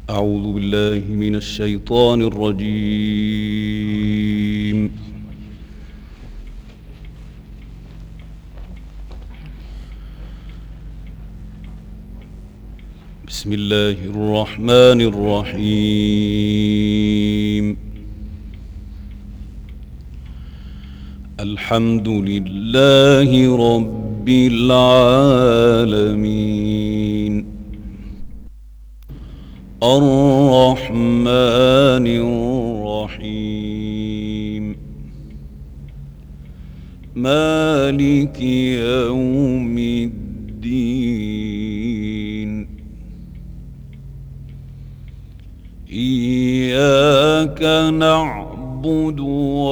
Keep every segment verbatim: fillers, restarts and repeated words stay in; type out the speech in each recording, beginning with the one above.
أعوذ بالله من الشيطان الرجيم. بسم الله الرحمن الرحيم. الحمد لله رب العالمين الرحمن الرحيم مالك يوم الدين إياك نعبد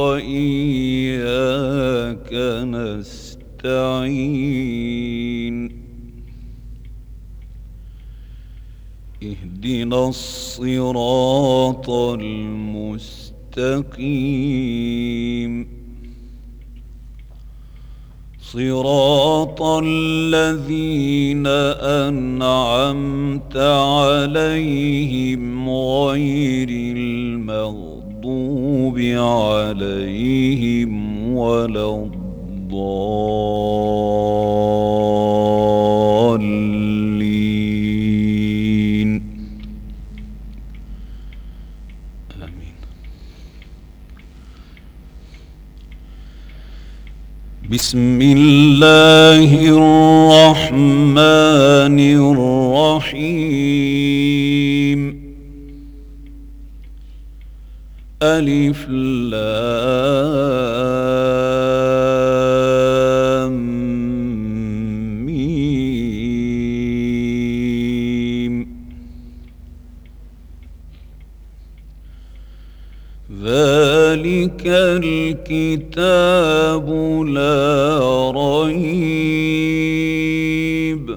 وإياك نستعين اهدنا الصراط المستقيم صراط الذين أنعمت عليهم غير المغضوب عليهم ولا الضالين آمين. بسم الله الرحمن الرحيم ألف لام ميم ذلك الكتاب لا ريب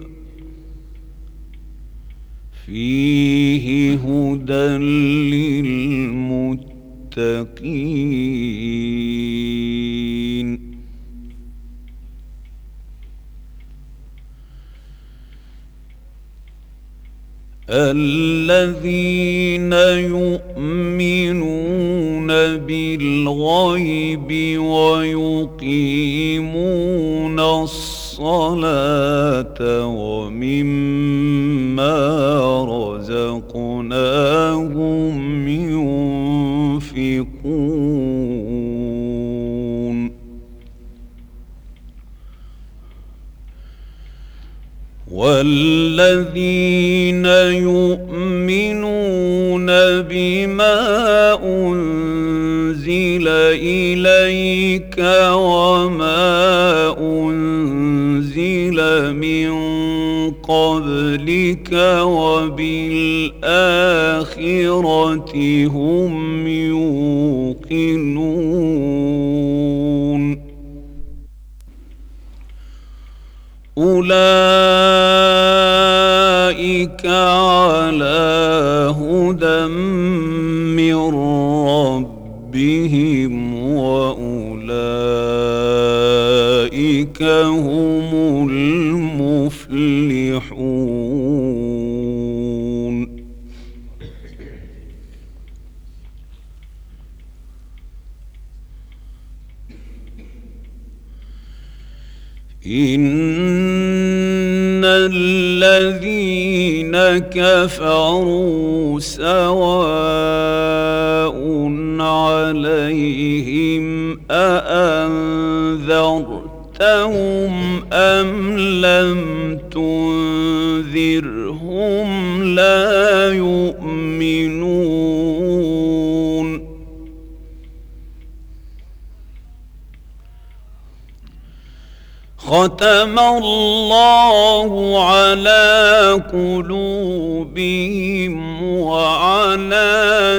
فيه هدى للمتقين الذين يؤمنون بالغيب ويقيمون الصلاة ومما رزقناهم ينفقون والذين يؤمنون بما أنزل إليك وما أنزل من قبلك وبالآخرة هم يوقنون أولئك على هدى من ربهم وأولئك هم المفلحون. إن الذين كفروا سواء عليهم أأنذرتهم أم لم تنذرهم لا يؤمنون. ختم الله على قلوبهم وعلى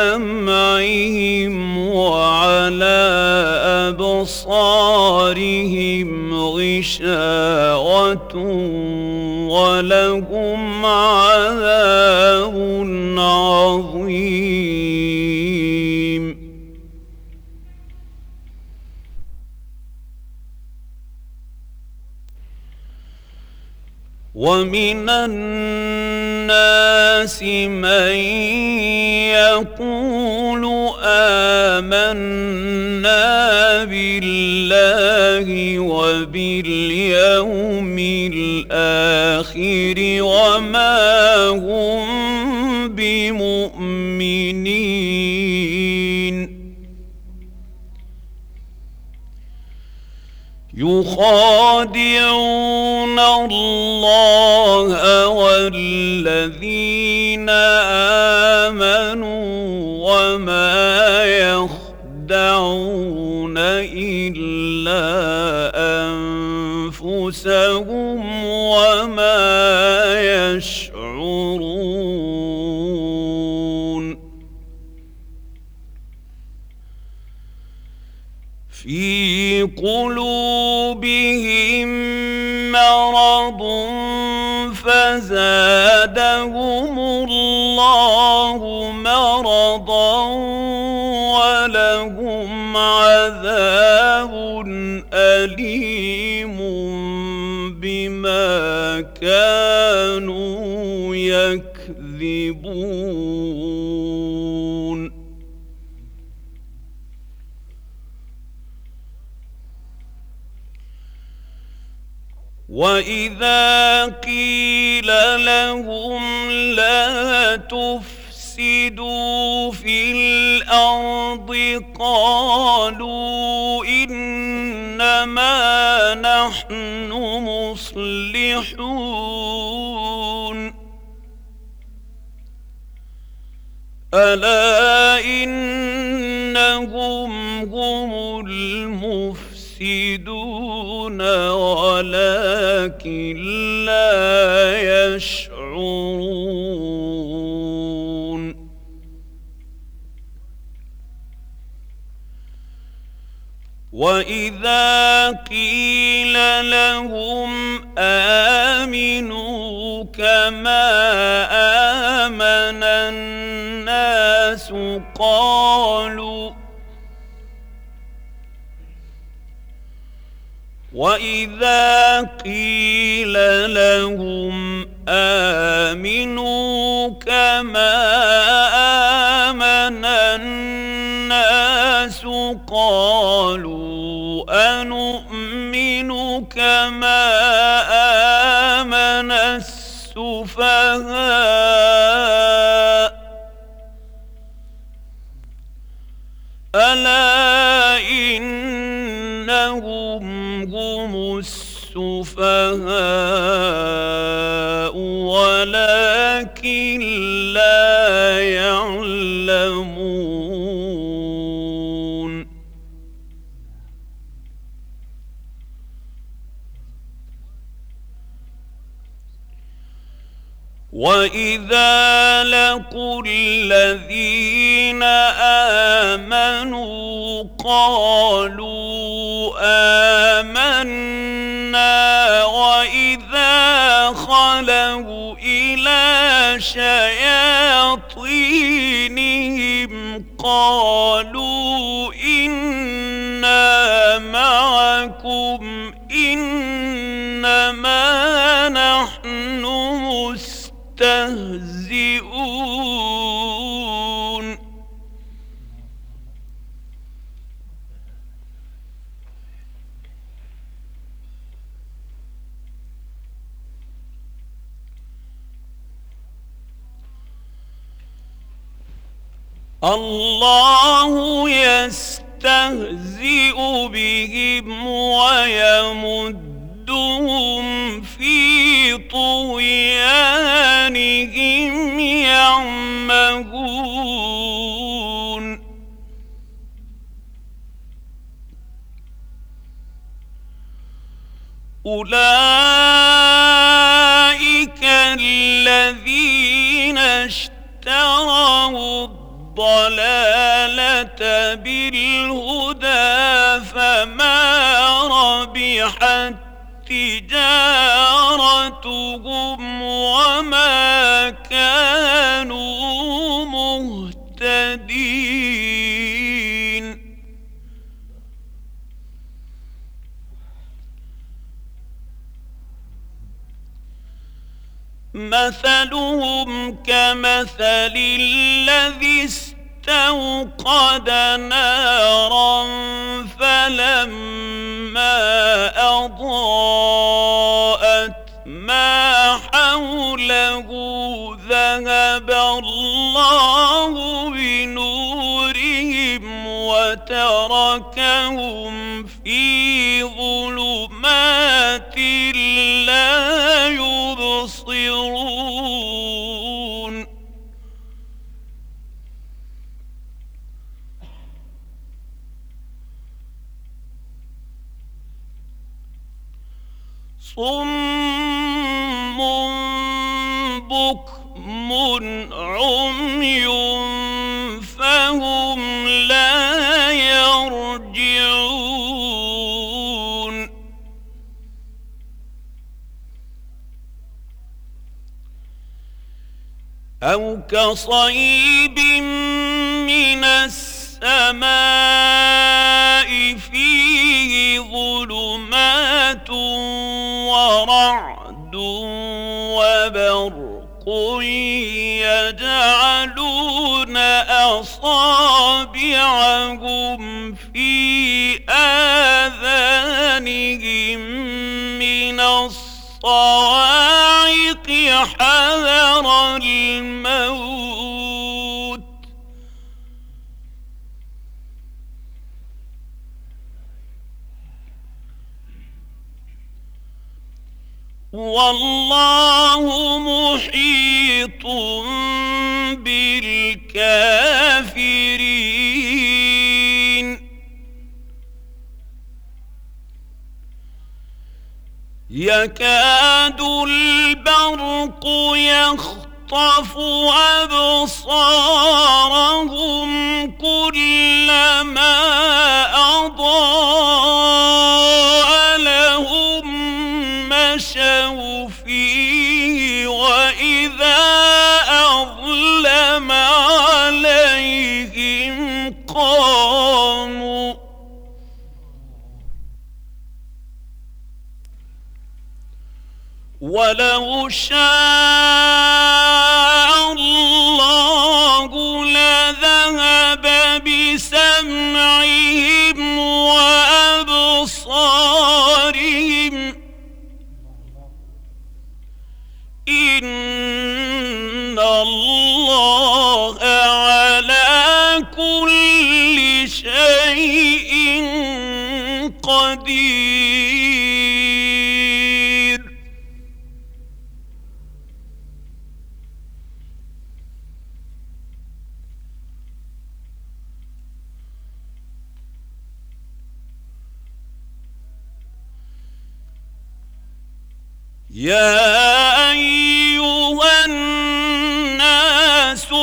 سمعهم وعلى أبصارهم غشاوة ولهم عذاب عظيم. ومن الناس الناس من يقول آمنا بالله وباليوم الآخر وما هم بمؤمنين يخادعون الله والذين آمنوا وما يخدعون إلا أنفسهم وما يشعرون في قلوبهم مرض فزادهم الله مرضا ولهم عذاب أليم بما كانوا يكذبون وإذا قيل لهم لا تفسدوا في الأرض قالوا إنما نحن مصلحون ألا إنهم هم المفسدون ولكن لا يشعرون وإذا قيل لهم آمنوا كما آمن الناس قالوا وإذا قيل لهم آمنوا كما آمن الناس قالوا أنؤمن كما آمن السفهاء ألا إنهم هم السفهاء ولكن لا يعلمون وإذا لقوا الذين آمنوا قالوا آمنا وإذا خلوا إلى شياطينهم قالوا إنا معكم إنما نحن مستهزئون الله يستهزئ بهم ويمدهم في طغيانهم يعمهون أولئك الذين اشتروا الضلالة بالهدى فما ربحت تجارتهم وما كانوا مهتدين مثلهم كمثل الذي استوقد نارا فلما أضاءت ما حوله ذهب الله بنورهم وتركهم في ظلمات لا يبصرون صم بكم عمي فهم لا يرجعون أو كصيب من السماء فيه ظلمات ورعد وبرق يجعلون أصابعهم في آذانهم من الصواعق حذر الموت والله محيط بالكافرين يكاد البرق يخطف أبصارهم كلما أضاء لهم مشوا فيه وإذا أظلم عليهم قاموا ولو شاء الله لذهب بسمعهم وأبصارهم إن الله على كل شيء قدير يا أيها الناس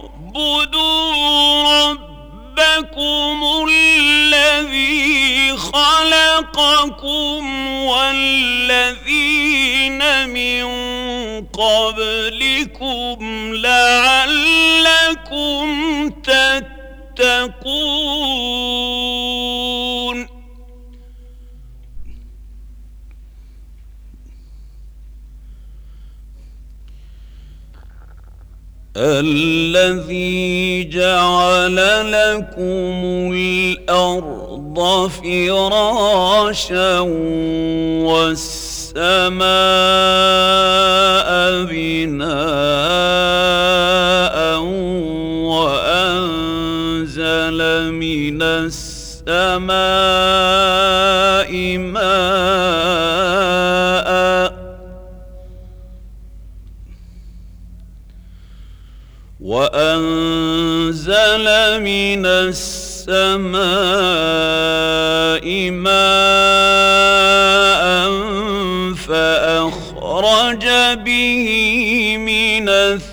اعبدوا ربكم الذي خلقكم والذين من قبلكم لعلكم تتقون الذي جعل لكم الأرض فراشا والسماء بناء وأنزل من السماء ماء وأنزل من السماء ماء فأخرج به من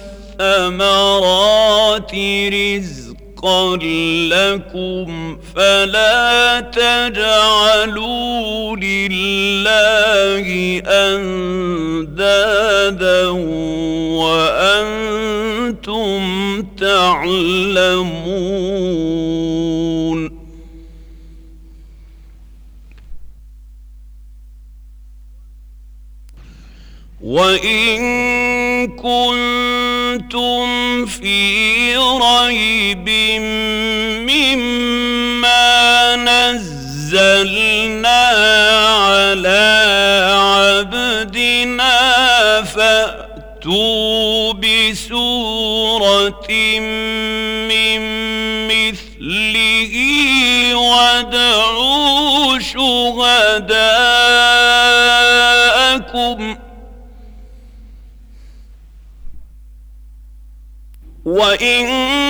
الثمرات رزقا لكم فلا تجعلوا لله أندادا وأنتم تعلمون وإن كنتم في ريب مما نزلنا على عبدنا فأتوا بسورة من مثله وادعوا شهداءكم وإن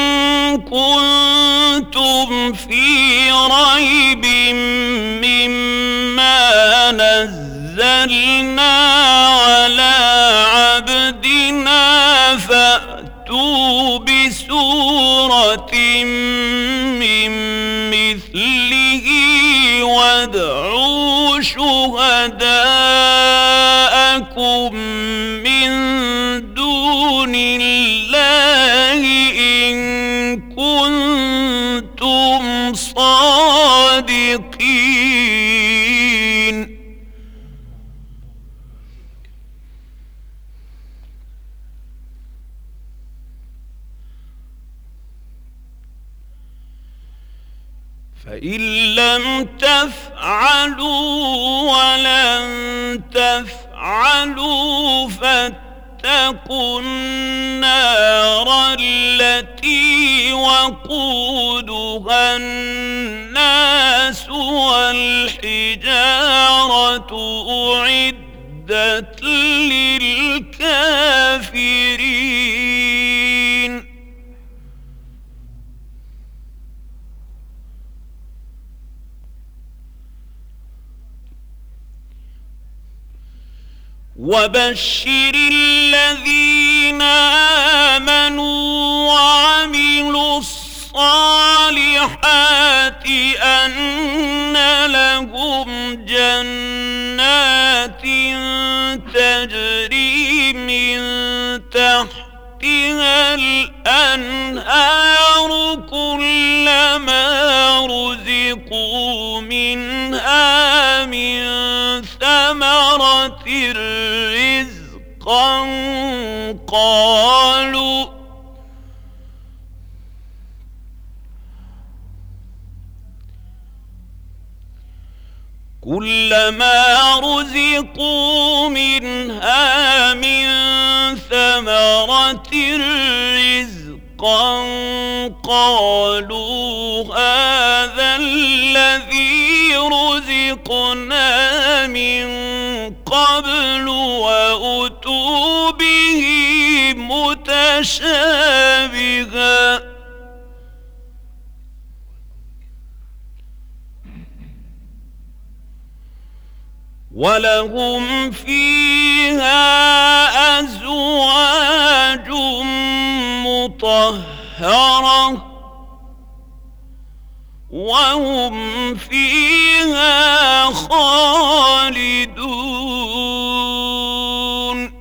كنتم في ريب مما نزلنا على عبدنا فأتوا بسورة من مثله وادعوا شهداءكم من دون الله إن كنتم صادقين. فإن لم تفعلوا ولن تفعلوا فاتقوا النار التي وقودها الناس والحجارة أعدت للكافرين. وبشر الذين آمنوا وعملوا الصالحات أن لهم جنات تجري من تحتها الأنهار كلما رزقوا منها من ثمرة رزقا قالوا كلما رزقوا منها من ثمرة رزقا قالوا هذا الذي رزقنا من قبل وأتوا به متشابها ولهم فيها أزواج مطهرة وهم فيها خالدون.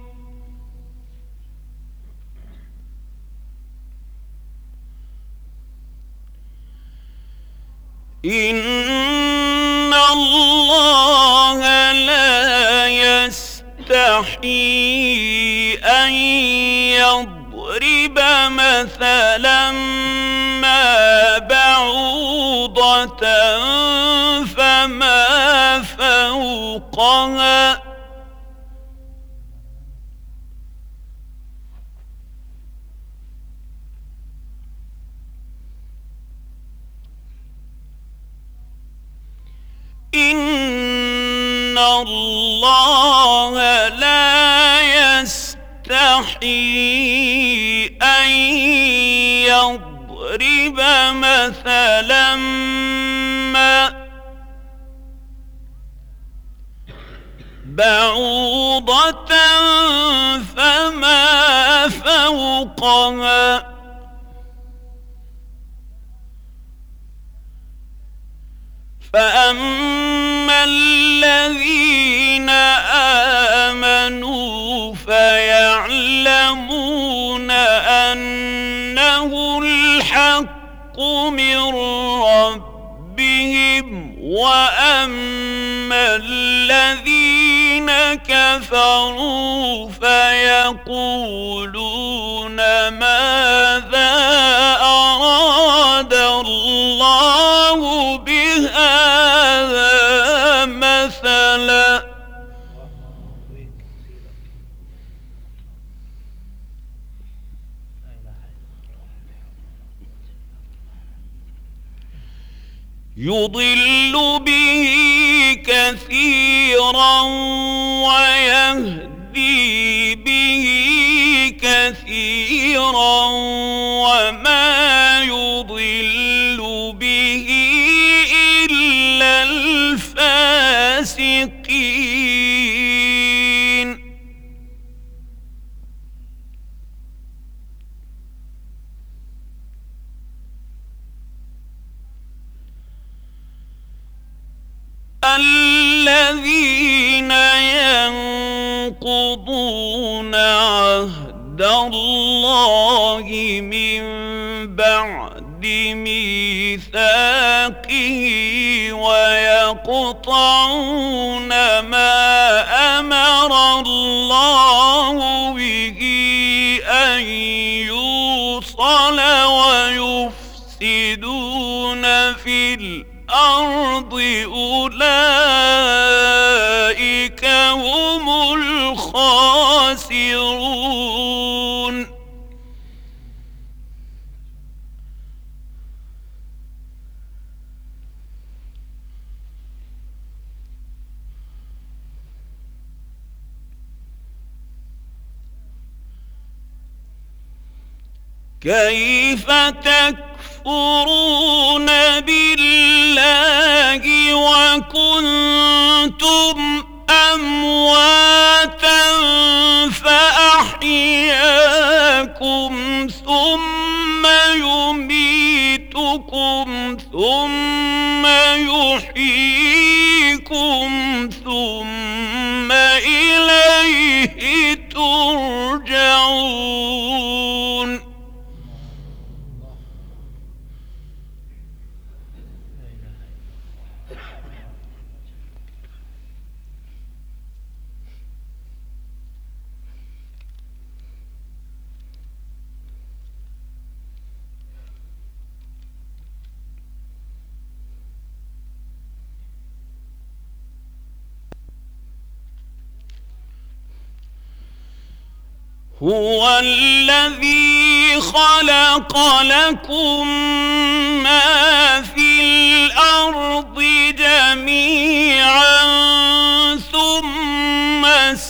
إن الله لا يستحيي أن يضرب مثلا ما بعوضة فما فوقها إن الله لا يستحيي أن يضرب مثلا ما بعوضة فما فوقها فأما الذين آمنوا فيعلمون أنه الحق من ربهم وأما الذين كفروا فيقولون ماذا أراد الله بهذا مثلا يضل به كثيرا ويهدي به كثيرا وما يضل به إلا الفاسقين الذين ينقضون عهد الله من بعد ميثاقه ويقطعون ما أمر الله به أن يوصل ويفسدون في الأرض الأرض أولئك هم الخاسرون كيف تكفرون بالله وكنتم أمواتا فأحياكم ثم يميتكم ثم يحييكم ثم إليه ترجعون هو الذي خلق لكم ما في الأرض جميعا ثم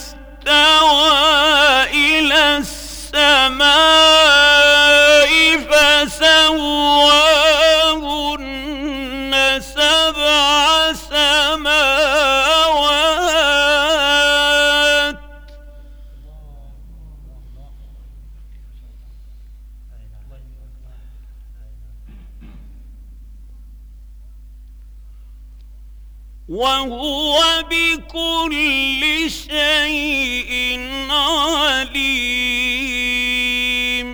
استوى إلى السماء فسواهن سبع سماوات وهو بكل شيء عليم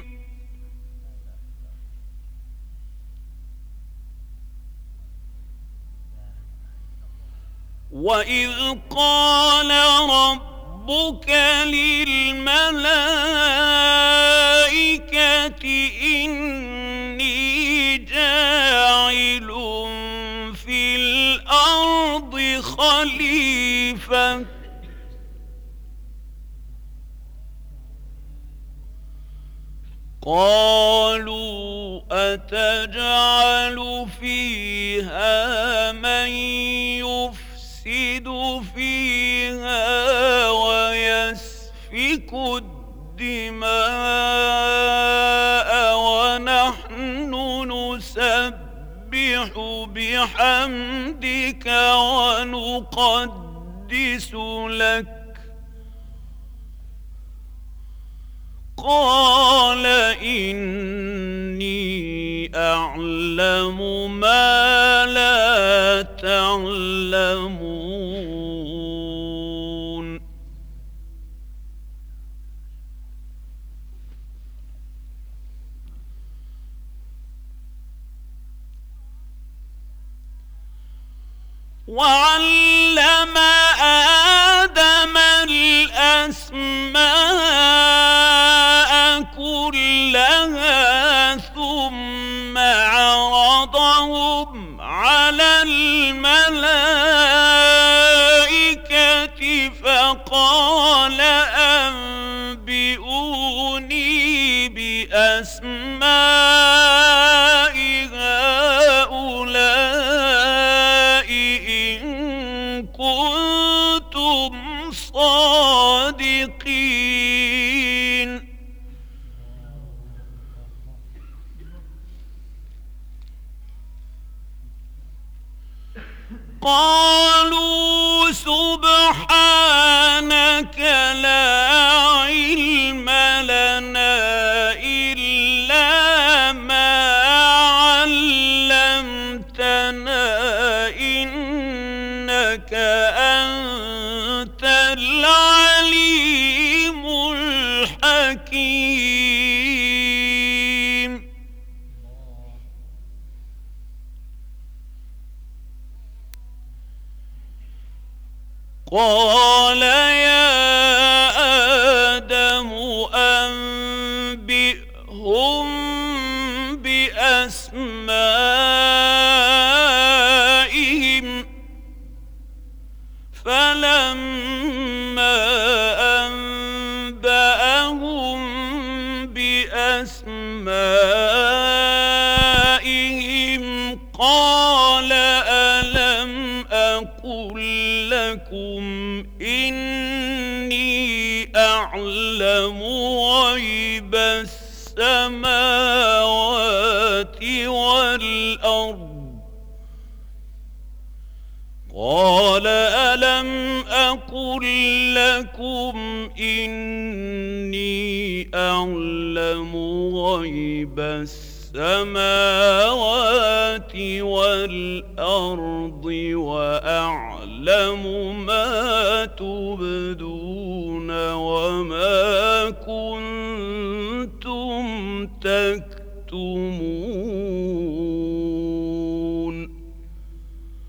وإذ قال ربك للملائكة إني جاعل في الأرض خليفة قالوا أتجعل فيها من يفسد فيها ويسفك الدماء ونحن نسبح بحمدك ونقدس لك قال إني أعلم ما لا تعلمون وعلم آدم الأسماء كلها ثم عرضهم على الملائكة فقال أنبئوني بأسماء هؤلاء إن كنتم صادقين. قالوا سبحانك لا علم لنا إلا ما علمتنا إنك أنت العليم الحكيم. قال يا آدم أنبئهم بأسمائهم فلما أنبأهم بأسمائهم قال ألم أقل لكم إني أعلم غيب السماوات والأرض قال ألم أقل لكم إني أعلم غيب السماوات والأرض وأعلم ما تبدون وما كنتم تكتمون. صدق الله العظيم.